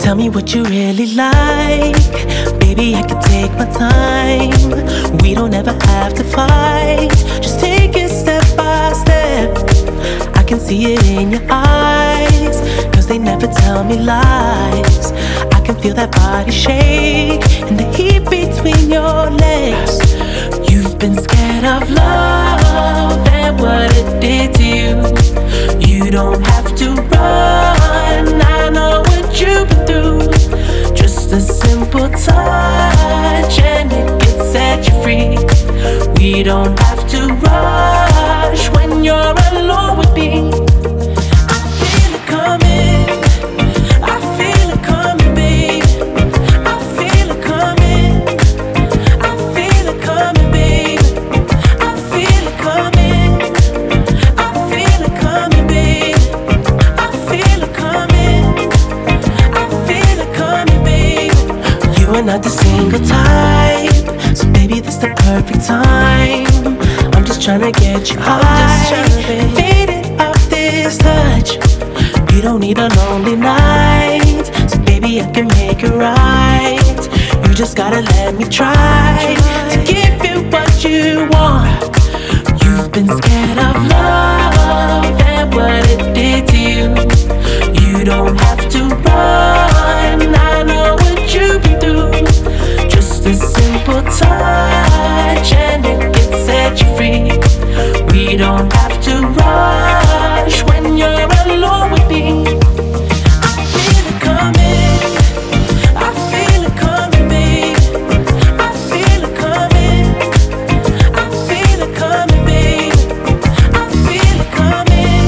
Tell me what you really like. Baby, I can take my time. We don't ever have to fight. Just take it step by step. I can see it in your eyes, 'cause they never tell me lies. I can feel that body shake and the heat between your legs. You've been scared of love and what it did to you. You don't have to run, I know what you've been through. Just a simple touch and it can set you free. We don't have to rush when you're alone with me. I feel it coming, I feel it coming, babe. I feel it coming, I feel it coming, babe. I feel it coming, I feel it coming, babe. I feel it coming, I feel it coming, babe. You are not the single type, so baby, this the perfect time. I'm just tryna get you high, faded off this touch. You don't need a lonely night, so baby, I can make it right. You just gotta let me try to give you what you want. You've been scared of love and what it did to you. You don't have to run, I know what you've been through. Just a simple touch and it can set you free. We don't have to rush when you're alone with me. I feel it coming, I feel it coming, babe. I feel it coming, I feel it coming, babe. I feel it coming,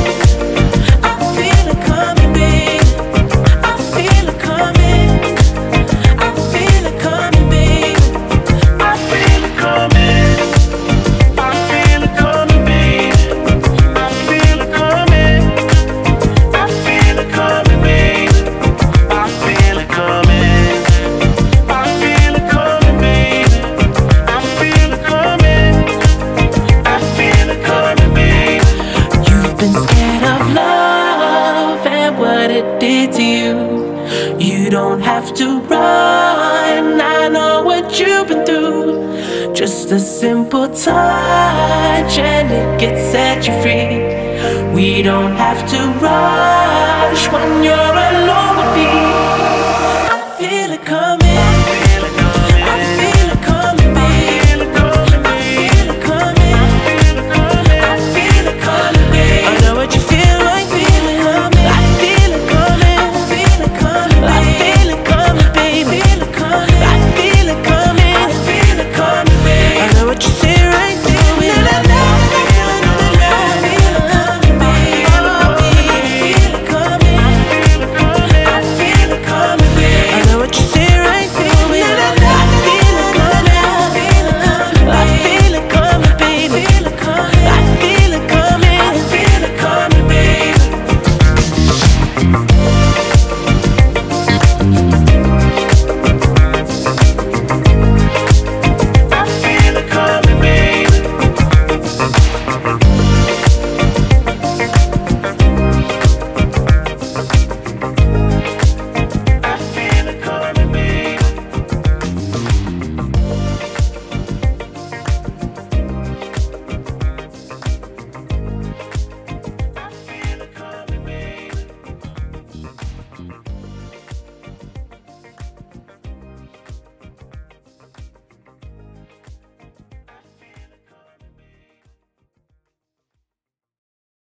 I feel it coming, babe. I feel it coming, I feel it coming, babe. I feel it coming, I feel it coming, babe. I feel it coming, I feel it coming, babe. I feel it coming, I feel it coming, babe. I feel it coming, I feel it coming, babe. You've been scared of love and what it did to you. You don't have to run, I know what you've been through. Just a simple touch and it can set you free. We don't have to rush when you're